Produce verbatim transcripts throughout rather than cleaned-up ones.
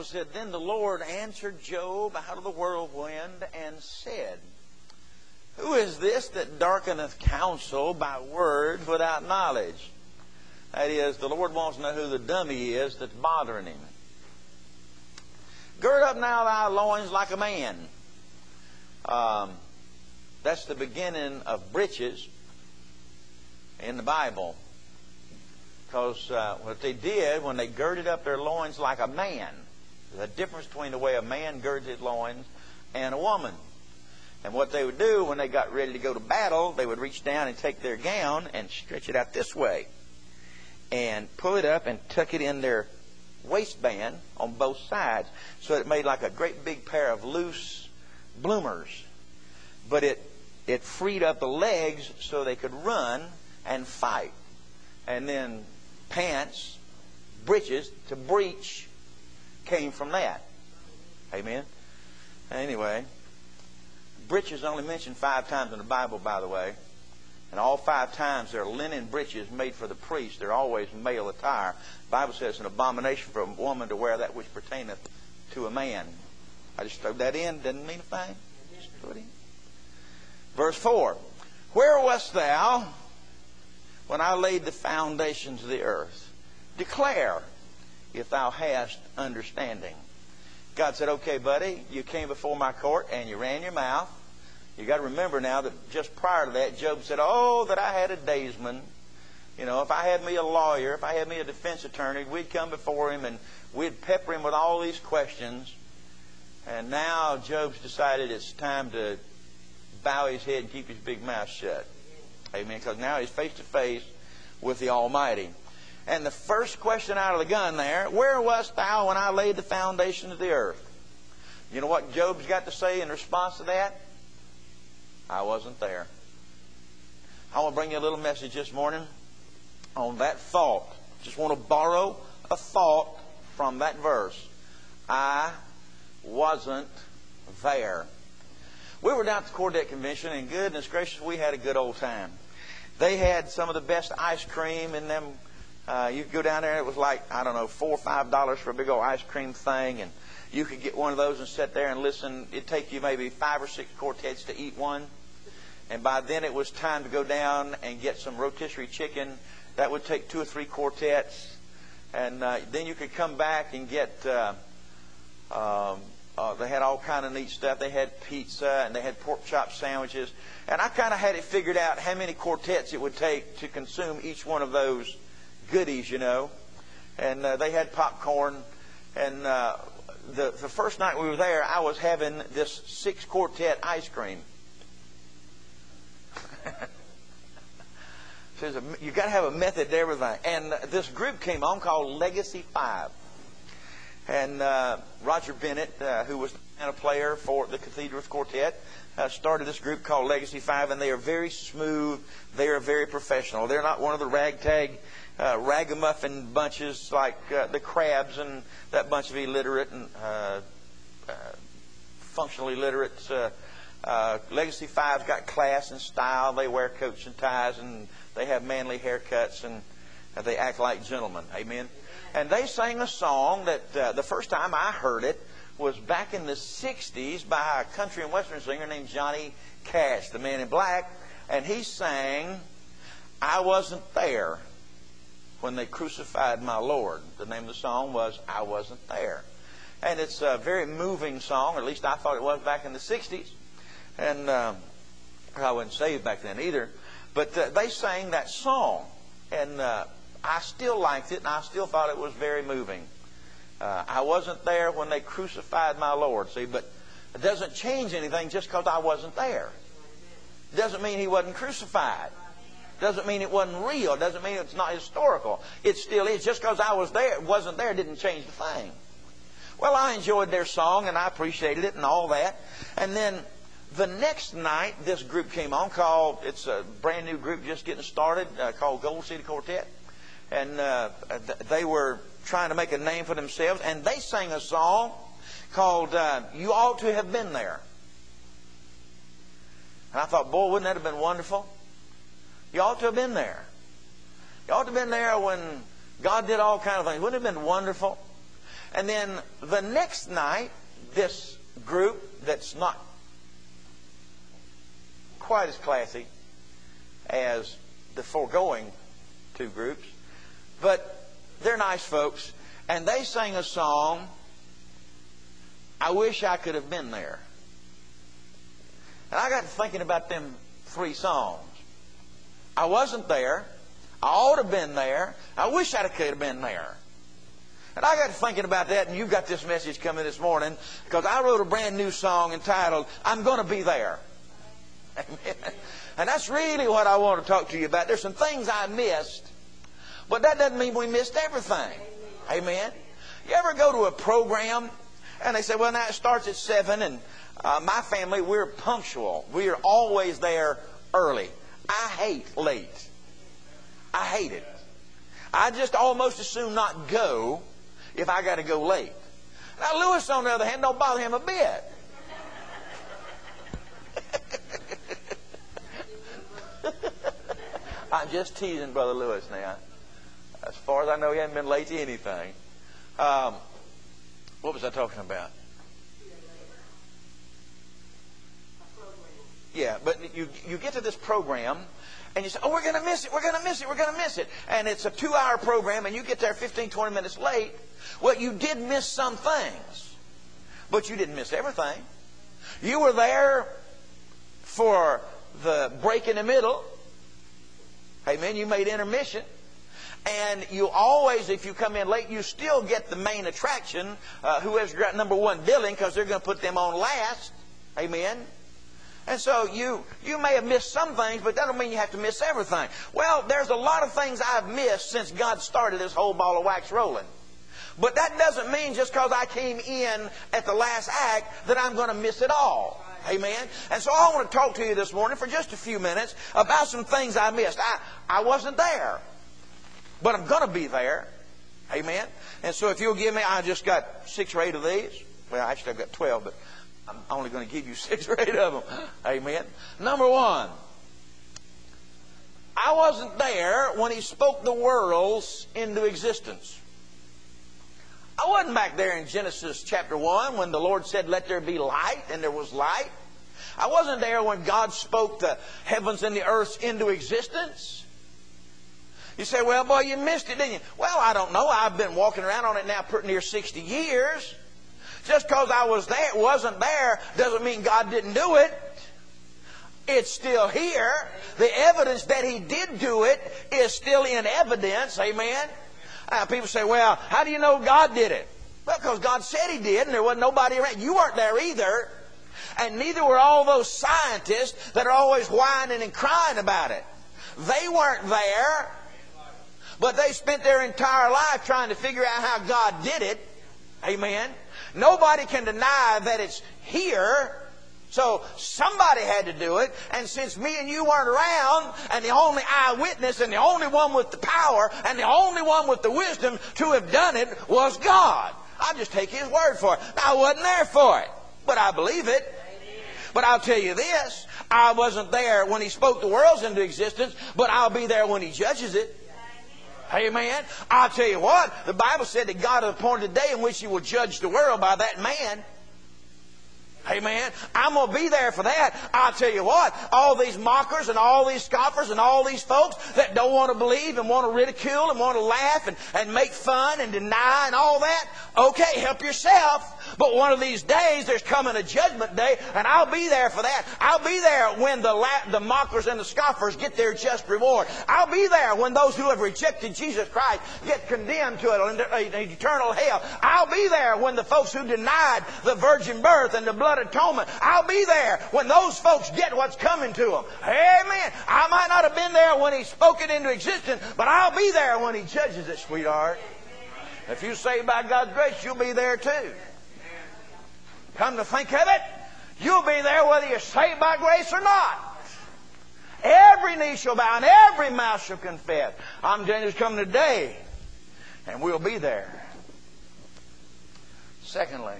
Bible said, Then the Lord answered Job out of the whirlwind and said, Who is this that darkeneth counsel by words without knowledge? That is, the Lord wants to know who the dummy is that's bothering him. Gird up now thy loins like a man. Um, that's the beginning of breeches in the Bible. Because uh, what they did when they girded up their loins like a man, there's a difference between the way a man girds his loins and a woman. And what they would do when they got ready to go to battle, they would reach down and take their gown and stretch it out this way. And pull it up and tuck it in their waistband on both sides. So it made like a great big pair of loose bloomers. But it, it freed up the legs so they could run and fight. And then pants, breeches to breech came from that. Amen? Anyway, breeches only mentioned five times in the Bible, by the way. And all five times they're linen breeches made for the priest. They're always male attire. The Bible says it's an abomination for a woman to wear that which pertaineth to a man. I just threw that in. Doesn't mean a thing. Just throw it in. Verse four. Where wast thou when I laid the foundations of the earth? Declare if thou hast understanding. God said, okay, buddy, you came before my court and you ran your mouth. You got to remember now that just prior to that, Job said, oh, that I had a daysman. You know, if I had me a lawyer, if I had me a defense attorney, we'd come before him and we'd pepper him with all these questions. And now Job's decided it's time to bow his head and keep his big mouth shut. Amen. Because now he's face to face with the Almighty. And the first question out of the gun there, where wast thou when I laid the foundation of the earth? You know what Job's got to say in response to that? I wasn't there. I want to bring you a little message this morning on that thought. Just want to borrow a thought from that verse. I wasn't there. We were down at the Quartet Convention, and goodness gracious, we had a good old time. They had some of the best ice cream in them. Uh, you could go down there, it was like, I don't know, four or five dollars for a big old ice cream thing, and you could get one of those and sit there and listen. It'd take you maybe five or six quartets to eat one. And by then it was time to go down and get some rotisserie chicken. That would take two or three quartets. And uh, then you could come back and get, uh, um, uh, they had all kind of neat stuff. They had pizza and they had pork chop sandwiches. And I kind of had it figured out how many quartets it would take to consume each one of those goodies, you know. And uh, they had popcorn. And uh, the, the first night we were there, I was having this six quartet ice cream. So you've got to have a method to everything. And this group came on called Legacy Five. And uh, Roger Bennett, uh, who was the piano player for the Cathedrals Quartet, uh, started this group called Legacy Five. And they are very smooth. They are very professional. They're not one of the ragtag, uh, ragamuffin bunches like uh, the Crabs and that bunch of illiterate and uh, uh, functionally illiterate uh, Uh, Legacy Five's got class and style. They wear coats and ties, and they have manly haircuts, and uh, they act like gentlemen. Amen. And they sang a song that uh, the first time I heard it was back in the sixties by a country and western singer named Johnny Cash, the Man in Black. And he sang, I wasn't there when they crucified my Lord. The name of the song was I Wasn't There. And it's a very moving song, or at least I thought it was back in the sixties. And uh, I wasn't saved back then either. But uh, they sang that song. And uh, I still liked it, and I still thought it was very moving. Uh, I wasn't there when they crucified my Lord. See, but it doesn't change anything just because I wasn't there. It doesn't mean he wasn't crucified. It doesn't mean it wasn't real. It doesn't mean it's not historical. It still is. Just because I was there, wasn't there, didn't change the thing. Well, I enjoyed their song, and I appreciated it and all that. And then the next night, this group came on called, it's a brand new group just getting started, uh, called Gold City Quartet. And uh, they were trying to make a name for themselves. And they sang a song called uh, You Ought to Have Been There. And I thought, boy, wouldn't that have been wonderful? You ought to have been there. You ought to have been there when God did all kinds of things. Wouldn't it have been wonderful? And then the next night, this group that's not quite as classy as the foregoing two groups, but they're nice folks, and they sang a song, I Wish I Could Have Been There. And I got to thinking about them three songs. I wasn't there. I ought to have been there. I wish I could have been there. And I got to thinking about that, and you got this message coming this morning, because I wrote a brand new song entitled, I'm Going to Be There. Amen. And that's really what I want to talk to you about. There's some things I missed, but that doesn't mean we missed everything. Amen. You ever go to a program, and they say, well, now it starts at seven, and uh, my family, we're punctual. We are always there early. I hate late. I hate it. I just almost as soon not go if I got to go late. Now, Lewis, on the other hand, don't bother him a bit. I'm just teasing Brother Lewis now. As far as I know, he hasn't been late to anything. Um, what was I talking about? Yeah, but you you get to this program, and you say, oh, we're going to miss it, we're going to miss it, we're going to miss it. And it's a two-hour program, and you get there fifteen, twenty minutes late. Well, you did miss some things, but you didn't miss everything. You were there for the break in the middle. Amen. You made intermission. And you always, if you come in late, you still get the main attraction, uh, whoever's got number one billing, because they're going to put them on last. Amen. And so you you may have missed some things, but that don't mean you have to miss everything. Well, there's a lot of things I've missed since God started this whole ball of wax rolling. But that doesn't mean just because I came in at the last act that I'm going to miss it all. Amen. And so I want to talk to you this morning for just a few minutes about some things I missed. I, I wasn't there, but I'm going to be there. Amen. And so if you'll give me, I just got six or eight of these. Well, actually I've got twelve, but I'm only going to give you six or eight of them. Amen. Number one, I wasn't there when He spoke the worlds into existence. I wasn't back there in Genesis chapter one when the Lord said, let there be light, and there was light. I wasn't there when God spoke the heavens and the earth into existence. You say, well, boy, you missed it, didn't you? Well, I don't know. I've been walking around on it now pretty near sixty years. Just because I was there, wasn't there, doesn't mean God didn't do it. It's still here. The evidence that He did do it is still in evidence. Amen. Now, people say, well, how do you know God did it? Well, because God said He did, and there wasn't nobody around. You weren't there either. And neither were all those scientists that are always whining and crying about it. They weren't there. But they spent their entire life trying to figure out how God did it. Amen. Nobody can deny that it's here. So somebody had to do it. And since me and you weren't around, and the only eyewitness and the only one with the power and the only one with the wisdom to have done it was God. I'll just take His word for it. Now, I wasn't there for it, but I believe it. But I'll tell you this, I wasn't there when He spoke the worlds into existence, but I'll be there when He judges it. Amen. I'll tell you what, the Bible said that God appointed a day in which He will judge the world by that man. Amen. I'm going to be there for that. I'll tell you what, all these mockers and all these scoffers and all these folks that don't want to believe and want to ridicule and want to laugh and, and make fun and deny and all that, okay, help yourself. But one of these days there's coming a judgment day, and I'll be there for that. I'll be there when the, la- the mockers and the scoffers get their just reward. I'll be there when those who have rejected Jesus Christ get condemned to an eternal hell. I'll be there when the folks who denied the virgin birth and the blood atonement, I'll be there when those folks get what's coming to them. Amen. I might not have been there when He spoke it into existence, but I'll be there when He judges it, sweetheart. If you're saved by God's grace, you'll be there too. Come to think of it, you'll be there whether you're saved by grace or not. Every knee shall bow and every mouth shall confess. I'm telling you, it's coming today, and we'll be there. Secondly,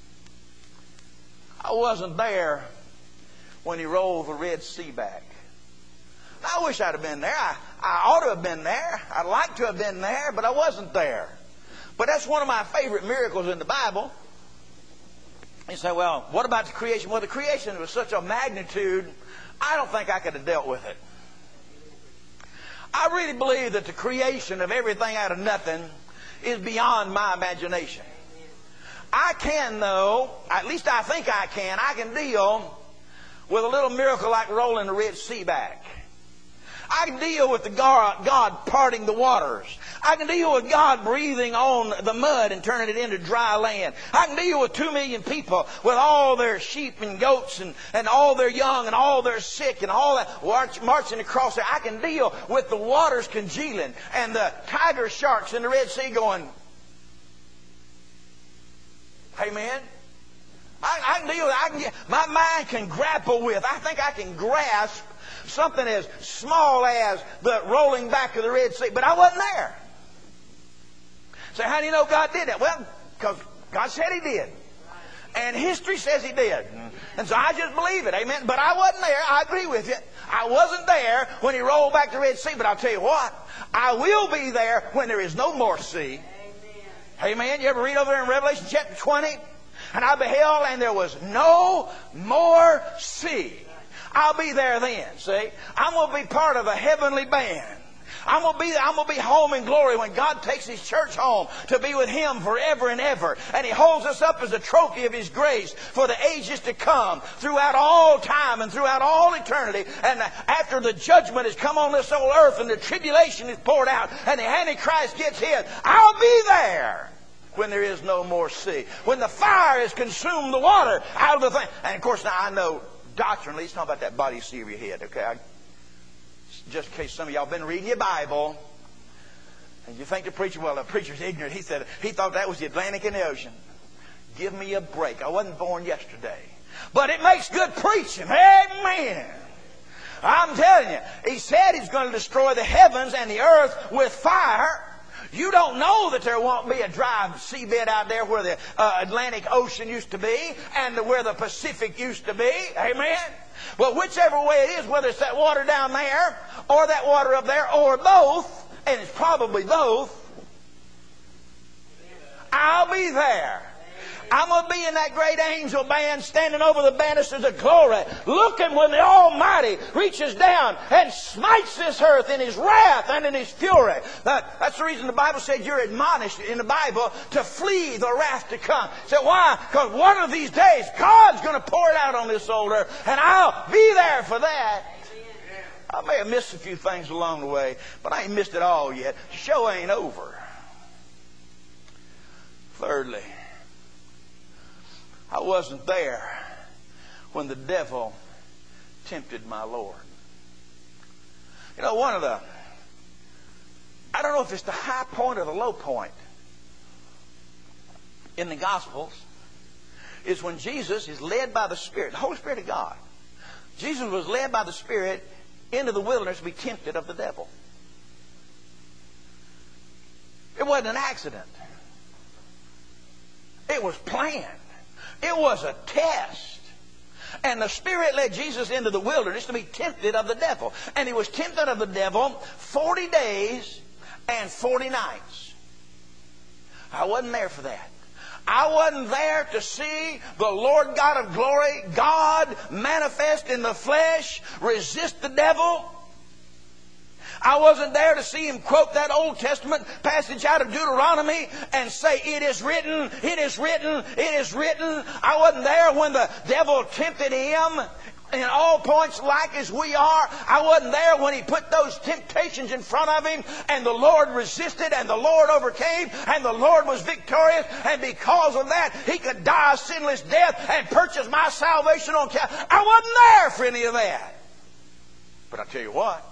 I wasn't there when He rolled the Red Sea back. I wish I'd have been there. I, I ought to have been there. I'd like to have been there, but I wasn't there. But that's one of my favorite miracles in the Bible. You say, well, what about the creation? Well, the creation was such a magnitude, I don't think I could have dealt with it. I really believe that the creation of everything out of nothing is beyond my imagination. I can, though, at least I think I can, I can deal with a little miracle like rolling the Red Sea back. I can deal with the God, God parting the waters. I can deal with God breathing on the mud and turning it into dry land. I can deal with two million people with all their sheep and goats and, and all their young and all their sick and all that march, marching across there. I can deal with the waters congealing and the tiger sharks in the Red Sea going, amen. I, I can deal with it. I can get, my mind can grapple with. I think I can grasp something as small as the rolling back of the Red Sea. But I wasn't there. So how do you know God did that? Well, because God said He did. And history says He did. And so I just believe it. Amen. But I wasn't there. I agree with you. I wasn't there when He rolled back the Red Sea. But I'll tell you what. I will be there when there is no more sea. Amen. Amen. You ever read over there in Revelation chapter twenty? And I beheld, and there was no more sea. I'll be there then, see. I'm going to be part of a heavenly band. I'm going to be I'm going to be home in glory when God takes His church home to be with Him forever and ever. And He holds us up as a trophy of His grace for the ages to come, throughout all time and throughout all eternity. And after the judgment has come on this old earth and the tribulation is poured out and the Antichrist gets hid, I'll be there when there is no more sea. When the fire has consumed the water out of the thing. And of course, now I know doctrinally, it's not about that body you see over your head, okay? I, just in case some of y'all been reading your Bible, and you think the preacher, well, the preacher's ignorant. He said, he thought that was the Atlantic and the ocean. Give me a break. I wasn't born yesterday. But it makes good preaching. Amen. I'm telling you, He said He's going to destroy the heavens and the earth with fire. You don't know that there won't be a dry seabed out there where the uh, Atlantic Ocean used to be and where the Pacific used to be. Amen? Well, whichever way it is, whether it's that water down there or that water up there or both, and it's probably both, I'll be there. I'm going to be in that great angel band standing over the banisters of glory, looking when the Almighty reaches down and smites this earth in His wrath and in His fury. That, that's the reason the Bible said you're admonished in the Bible to flee the wrath to come. So why? Because one of these days God's going to pour it out on this old earth, and I'll be there for that. I may have missed a few things along the way, but I ain't missed it all yet. The show ain't over. Thirdly, I wasn't there when the devil tempted my Lord. You know, one of the, I don't know if it's the high point or the low point in the Gospels, is when Jesus is led by the Spirit, the Holy Spirit of God. Jesus was led by the Spirit into the wilderness to be tempted of the devil. It wasn't an accident. It was planned. It was a test. And the Spirit led Jesus into the wilderness to be tempted of the devil. And He was tempted of the devil forty days and forty nights. I wasn't there for that. I wasn't there to see the Lord God of glory, God manifest in the flesh, resist the devil. I wasn't there to see Him quote that Old Testament passage out of Deuteronomy and say, it is written, it is written, it is written. I wasn't there when the devil tempted Him in all points like as we are. I wasn't there when He put those temptations in front of Him and the Lord resisted and the Lord overcame and the Lord was victorious, and because of that He could die a sinless death and purchase my salvation on Calvary. I wasn't there for any of that. But I tell you what,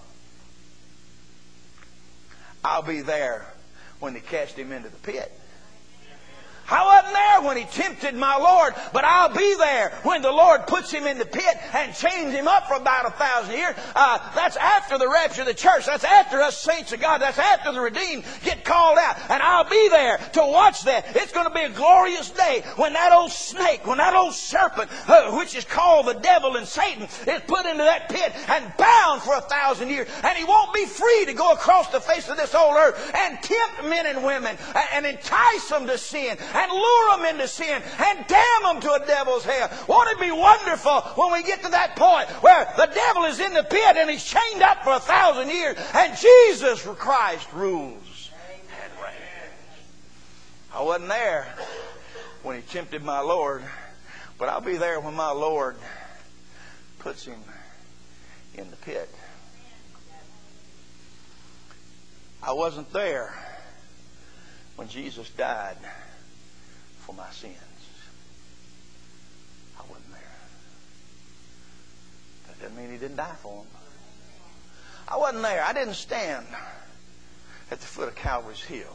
I'll be there when they cast Him into the pit. I wasn't there when he tempted my Lord, but I'll be there when the Lord puts him in the pit and chains him up for about a thousand years. Uh, that's after the rapture of the church. That's after us saints of God. That's after the redeemed get called out. And I'll be there to watch that. It's going to be a glorious day when that old snake, when that old serpent, uh, which is called the devil and Satan, is put into that pit and bound for a thousand years. And he won't be free to go across the face of this old earth and tempt men and women and, and entice them to sin and lure them into sin and damn them to a devil's hell. Won't it be wonderful when we get to that point where the devil is in the pit and he's chained up for a thousand years and Jesus Christ rules and reigns? I wasn't there when he tempted my Lord, but I'll be there when my Lord puts him in the pit. I wasn't there when Jesus died for my sins. I wasn't there. That doesn't mean he didn't die for them. I wasn't there. I didn't stand at the foot of Calvary's Hill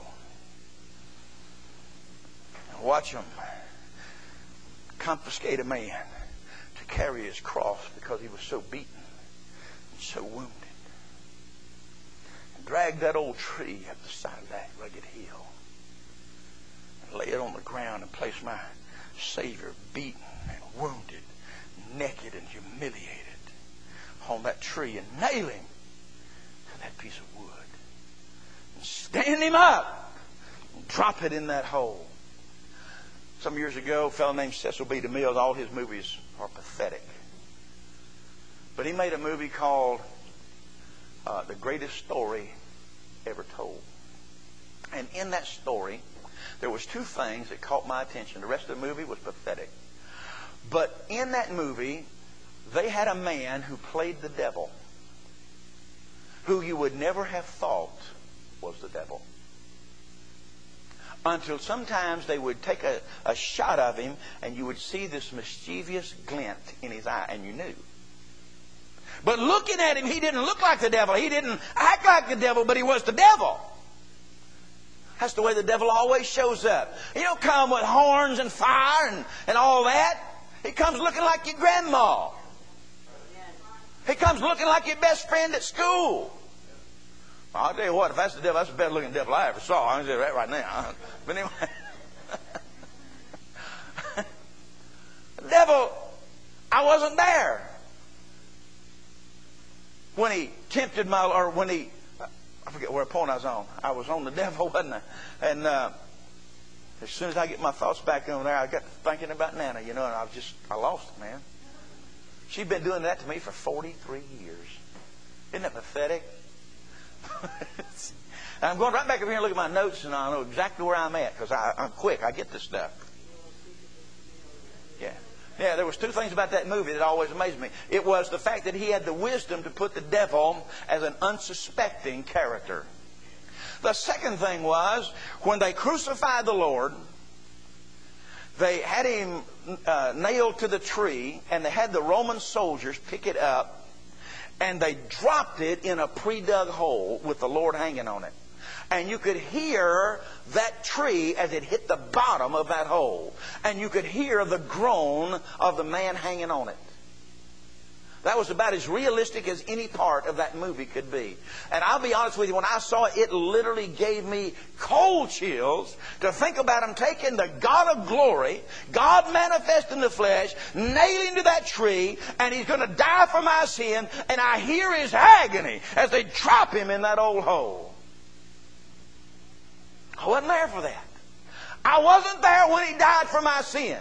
and watch him confiscate a man to carry his cross because he was so beaten and so wounded, and drag that old tree up the side of that rugged hill, lay it on the ground and place my Savior beaten and wounded, naked and humiliated on that tree and nail him to that piece of wood and stand him up and drop it in that hole. Some years ago, a fellow named Cecil B. DeMille, all his movies are pathetic. But he made a movie called uh, The Greatest Story Ever Told. And in that story, there was two things that caught my attention. The rest of the movie was pathetic. But in that movie, they had a man who played the devil, who you would never have thought was the devil. Until sometimes they would take a, a shot of him and you would see this mischievous glint in his eye, and you knew. But looking at him, he didn't look like the devil. He didn't act like the devil, but he was the devil. That's the way the devil always shows up. He don't come with horns and fire and, and all that. He comes looking like your grandma. He comes looking like your best friend at school. Well, I'll tell you what, if that's the devil, that's the best looking devil I ever saw. I'm going to say that right now. But anyway. The devil, I wasn't there when he tempted my, or when he, I forget where point I was on. I was on the devil, wasn't I? And uh, as soon as I get my thoughts back on there, I got thinking about Nana, you know, and I was just, I lost it, man. She'd been doing that to me for forty-three years. Isn't that pathetic? I'm going right back over here and look at my notes, and I know exactly where I'm at, because I'm quick. I get this stuff. Yeah. Yeah, there was two things about that movie that always amazed me. It was the fact that he had the wisdom to put the devil as an unsuspecting character. The second thing was, when they crucified the Lord, they had him uh, nailed to the tree, and they had the Roman soldiers pick it up, and they dropped it in a pre-dug hole with the Lord hanging on it. And you could hear that tree as it hit the bottom of that hole. And you could hear the groan of the man hanging on it. That was about as realistic as any part of that movie could be. And I'll be honest with you, when I saw it, it literally gave me cold chills to think about him taking the God of glory, God manifest in the flesh, nailing to that tree, and he's going to die for my sin, and I hear his agony as they drop him in that old hole. I wasn't there for that. I wasn't there when he died for my sins.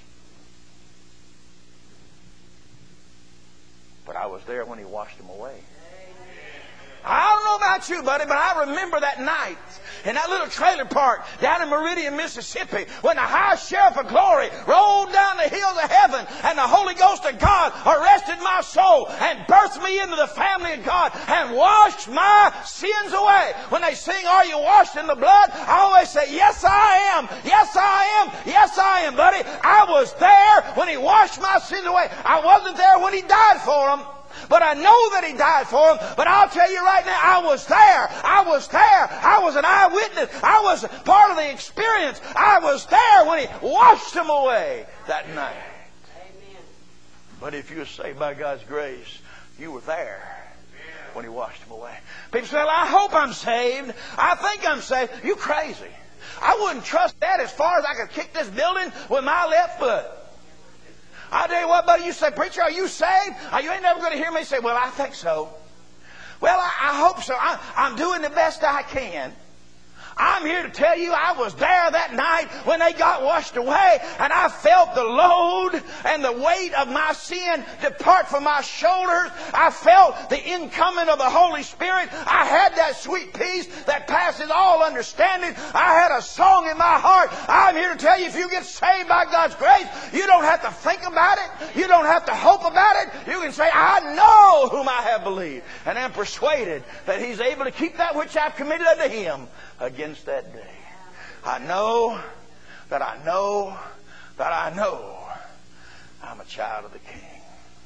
But I was there when he washed them away. I don't know about you, buddy, but I remember that night in that little trailer park down in Meridian, Mississippi, when the high sheriff of glory rolled down the hills of heaven and the Holy Ghost of God arrested my soul and birthed me into the family of God and washed my sins away. When they sing, "Are you washed in the blood?" I always say, "Yes, I am. Yes, I am. Yes, I am, buddy." I was there when he washed my sins away. I wasn't there when he died for them. but I know that He died for them. But I'll tell you right now, I was there. I was there. I was an eyewitness. I was part of the experience. I was there when He washed them away that night. Amen. But if you were saved by God's grace, you were there when He washed them away. People say, well, I hope I'm saved. I think I'm saved. You crazy. I wouldn't trust that as far as I could kick this building with my left foot. I'll tell you what, buddy, you say, preacher, are you saved? Or you ain't never going to hear me say, well, I think so. Well, I, I hope so. I, I'm doing the best I can. I'm here to tell you I was there that night when they got washed away, and I felt the load and the weight of my sin depart from my shoulders. I felt the incoming of the Holy Spirit. I had that sweet peace that passes all understanding. I had a song in my heart. I'm here to tell you, if you get saved by God's grace, you don't have to think about it. You don't have to hope about it. You can say, I know whom I have believed, and am persuaded that He's able to keep that which I've committed unto Him against that day. I know that I know that I know I'm a child of the King.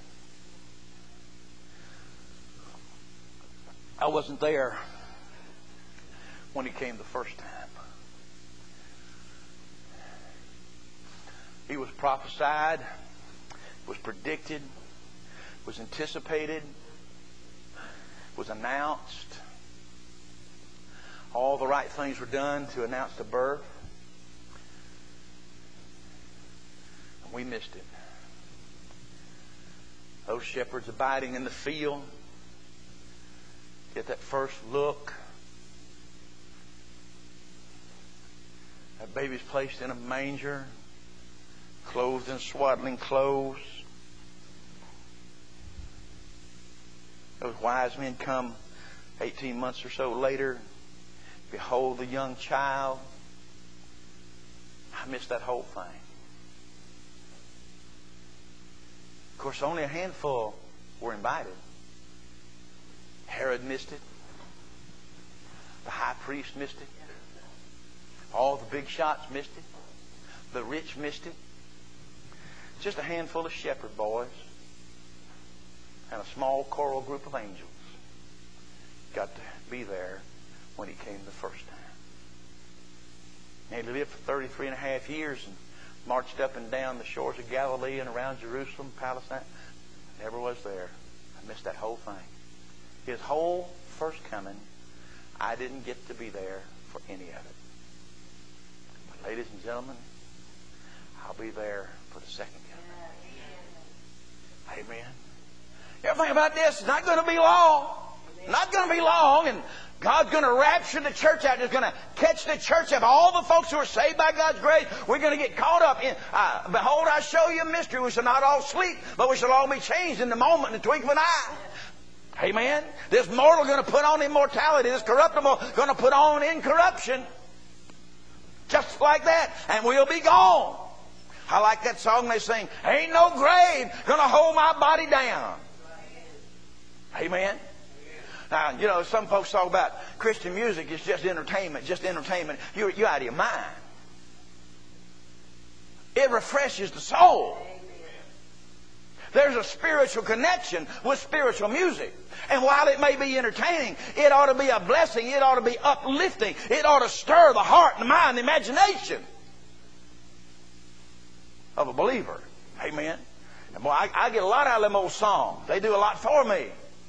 I wasn't there when He came the first time. He was prophesied, was predicted, was anticipated, was announced. All the right things were done to announce the birth. And we missed it. Those shepherds abiding in the field get that first look. That baby's placed in a manger, clothed in swaddling clothes. Those wise men come eighteen months or so later. Behold the young child. I missed that whole thing. Of course, only a handful were invited. Herod missed it. The high priest missed it. All the big shots missed it. The rich missed it. Just a handful of shepherd boys and a small choral group of angels got to be there when He came the first time. And He lived for thirty-three and a half years and marched up and down the shores of Galilee and around Jerusalem, Palestine. Never was there. I missed that whole thing. His whole first coming, I didn't get to be there for any of it. But ladies and gentlemen, I'll be there for the second coming. Amen. You ever think about this? It's not going to be long. Not going to be long, and God's going to rapture the church out. He's going to catch the church up. All the folks who are saved by God's grace, we're going to get caught up in, uh, behold, I show you a mystery. We shall not all sleep, but we shall all be changed in the moment, in the twinkling of an eye. Amen. This mortal going to put on immortality. This corruptible going to put on incorruption. Just like that. And we'll be gone. I like that song they sing. Ain't no grave going to hold my body down. Amen. Now, you know, some folks talk about Christian music is just entertainment, just entertainment. You're, you're out of your mind. It refreshes the soul. There's a spiritual connection with spiritual music. And while it may be entertaining, it ought to be a blessing. It ought to be uplifting. It ought to stir the heart and the mind, the imagination of a believer. Amen. And boy, I, I get a lot out of them old songs. They do a lot for me.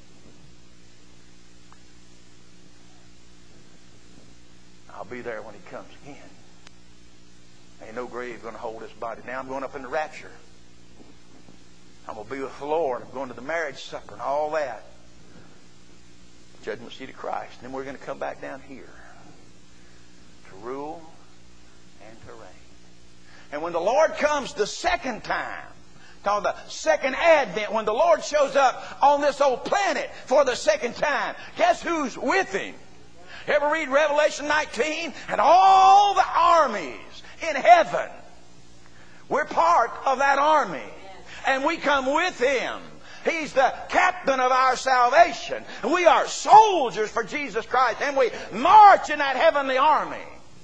I'll be there when He comes again. Ain't no grave going to hold this body. Now I'm going up in the rapture. I'm going to be with the Lord. I'm going to the marriage supper and all that. Judgment seat of Christ. And then we're going to come back down here to rule and to reign. And when the Lord comes the second time, called the second advent, when the Lord shows up on this old planet for the second time, guess who's with Him? Ever read Revelation nineteen? And all the armies in heaven. We're part of that army. And we come with Him. He's the captain of our salvation. And we are soldiers for Jesus Christ. And we march in that heavenly army.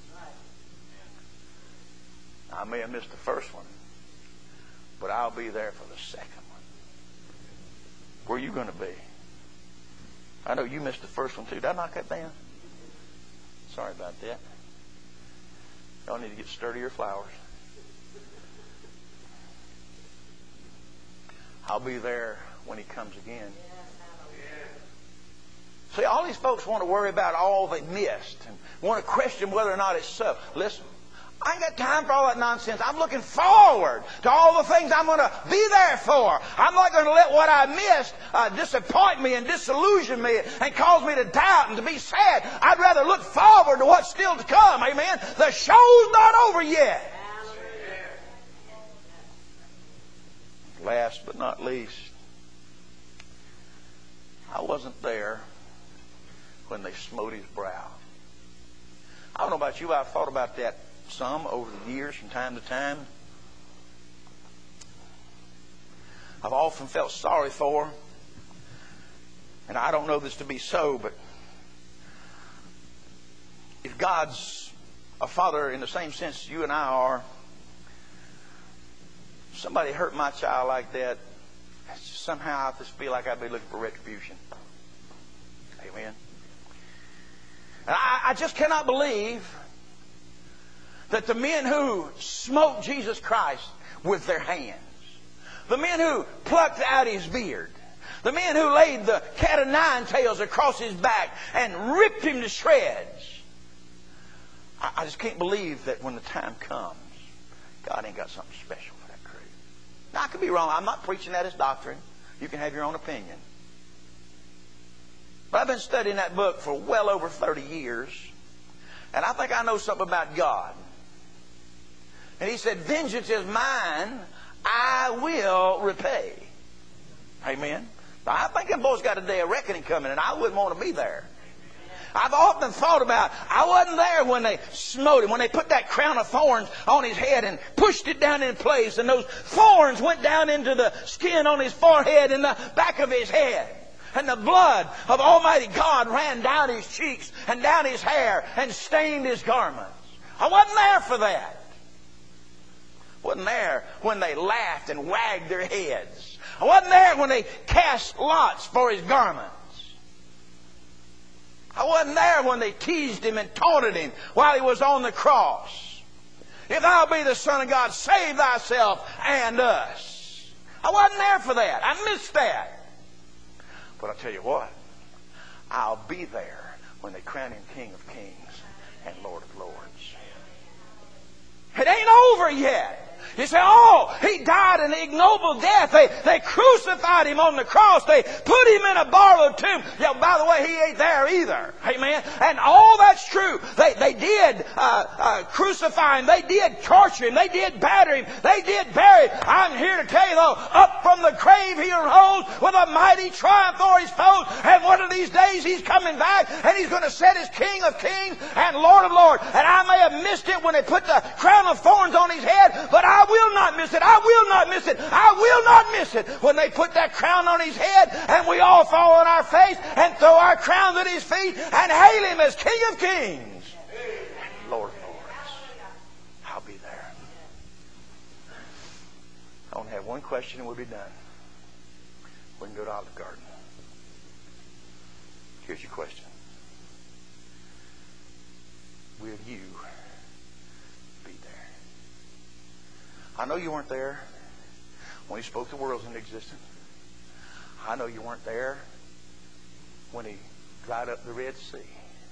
I may have missed the first one, but I'll be there for the second one. Where are you going to be? I know you missed the first one too. Did I knock that down? Sorry about that. Y'all need to get sturdier flowers. I'll be there when He comes again. See, all these folks want to worry about all they missed and want to question whether or not it's so. Listen, I ain't got time for all that nonsense. I'm looking forward to all the things I'm going to be there for. I'm not going to let what I missed uh, disappoint me and disillusion me and cause me to doubt and to be sad. I'd rather look forward to what's still to come. Amen. The show's not over yet. Last but not least, I wasn't there when they smote His brow. I don't know about you, I've thought about that some over the years from time to time. I've often felt sorry for Him. And I don't know this to be so, but if God's a father in the same sense you and I are, somebody hurt my child like that, somehow I just feel like I'd be looking for retribution. Amen. And I, I just cannot believe that the men who smote Jesus Christ with their hands, the men who plucked out His beard, the men who laid the cat of nine tails across His back and ripped Him to shreds, I, I just can't believe that when the time comes, God ain't got something special for that crew. Now, I could be wrong. I'm not preaching that as doctrine. You can have your own opinion. But I've been studying that book for well over thirty years. And I think I know something about God. And He said, vengeance is mine, I will repay. Amen. Now, I think them boys got a day of reckoning coming, and I wouldn't want to be there. I've often thought about, I wasn't there when they smote Him, when they put that crown of thorns on His head and pushed it down in place, and those thorns went down into the skin on His forehead and the back of His head. And the blood of Almighty God ran down His cheeks and down His hair and stained His garments. I wasn't there for that. Wasn't there when they laughed and wagged their heads. I wasn't there when they cast lots for His garments. I wasn't there when they teased Him and taunted Him while He was on the cross. If Thou be the Son of God, save Thyself and us. I wasn't there for that. I missed that. But I'll tell you what, I'll be there when they crown Him King of Kings and Lord of Lords. It ain't over yet. You say, oh, He died an ignoble death. They, they crucified Him on the cross. They put Him in a borrowed tomb. Yeah, by the way, He ain't there either. Amen. And all that's true. They, they did uh, uh, crucify Him. They did torture Him. They did batter Him. They did bury Him. I'm here to tell you, though, up from the grave He arose with a mighty triumph o'er His foes. And one of these days He's coming back, and He's going to set His King of Kings and Lord of Lords. And I may have missed it when they put the crown of thorns on His head, but I will not miss it. I will not miss it. I will not miss it when they put that crown on His head and we all fall on our face and throw our crowns at His feet and hail Him as King of Kings and Lord of Lords. I'll be there. I only have one question and we'll be done. We can go to Olive Garden. Here's your question. Will you be there? I know you weren't there when He spoke the worlds into existence. I know you weren't there when He dried up the Red Sea.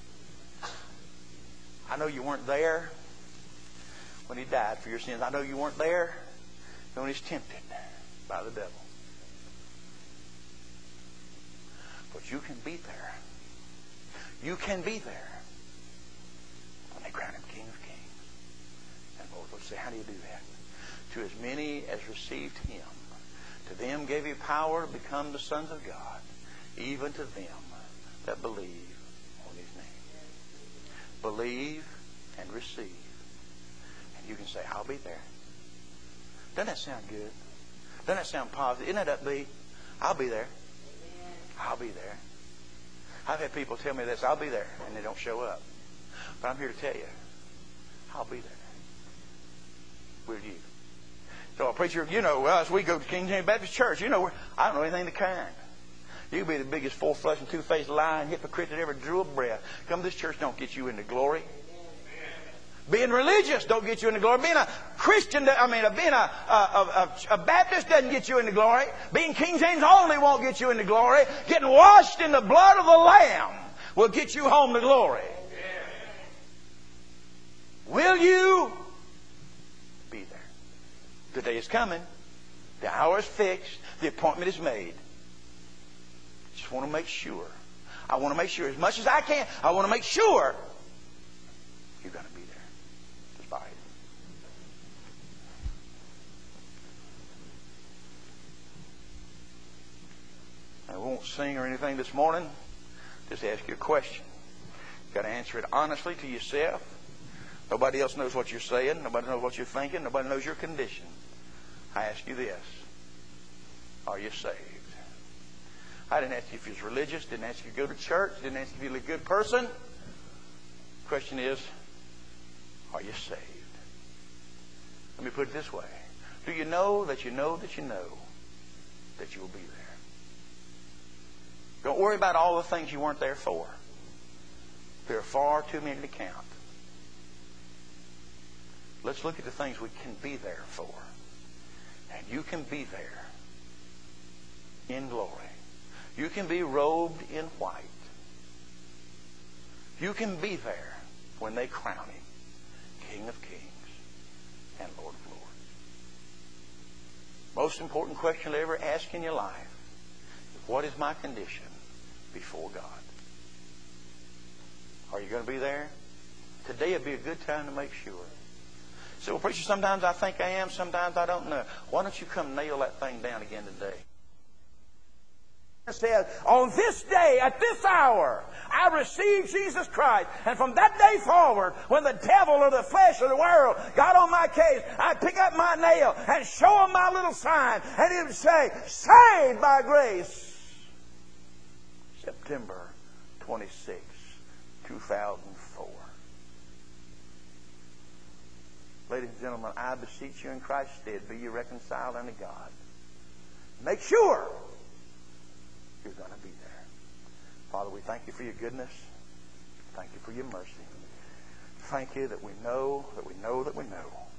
I know you weren't there when He died for your sins. I know you weren't there when He's tempted by the devil. But you can be there. You can be there when they crown Him King of Kings and Lord. Let's say, how do you do that? To as many as received Him, to them gave He power to become the sons of God, even to them that believe on His name. Believe and receive. And you can say, I'll be there. Doesn't that sound good? Doesn't that sound positive? Isn't that upbeat? I'll be there. I'll be there. I've had people tell me this, I'll be there, and they don't show up. But I'm here to tell you, I'll be there. Will you? So a preacher, you know, us, we go to King James Baptist Church. You know, I don't know anything of the kind. You can be the biggest full-flushed, two-faced lying hypocrite that ever drew a breath. Come to this church don't get you into glory. Being religious don't get you into glory. Being a Christian, I mean, being a, a, a, a Baptist doesn't get you into glory. Being King James only won't get you into glory. Getting washed in the blood of the Lamb will get you home to glory. Will you be there? The day is coming. The hour is fixed. The appointment is made. Just want to make sure. I want to make sure as much as I can. I want to make sure you're going to be there. Just bow your head. I won't sing or anything this morning. Just ask you a question. You've got to answer it honestly to yourself. Nobody else knows what you're saying. Nobody knows what you're thinking. Nobody knows your condition. I ask you this. Are you saved? I didn't ask you if you was religious. Didn't ask you to go to church. Didn't ask you if you're a good person. The question is, are you saved? Let me put it this way. Do you know that you know that you know that you will be there? Don't worry about all the things you weren't there for. There are far too many to count. Let's look at the things we can be there for. And you can be there in glory. You can be robed in white. You can be there when they crown Him King of Kings and Lord of Lords. Most important question you'll ever ask in your life is, what is my condition before God? Are you going to be there? Today would be a good time to make sure. So, well, preacher, sometimes I think I am, sometimes I don't know. Why don't you come nail that thing down again today? It says, on this day, at this hour, I received Jesus Christ. And from that day forward, when the devil or the flesh or the world got on my case, I'd pick up my nail and show him my little sign. And he would say, saved by grace. September twenty-sixth, two thousand four. Ladies and gentlemen, I beseech you in Christ's stead, be ye reconciled unto God. Make sure you're going to be there. Father, we thank you for your goodness. Thank you for your mercy. Thank you that we know, that we know, that we know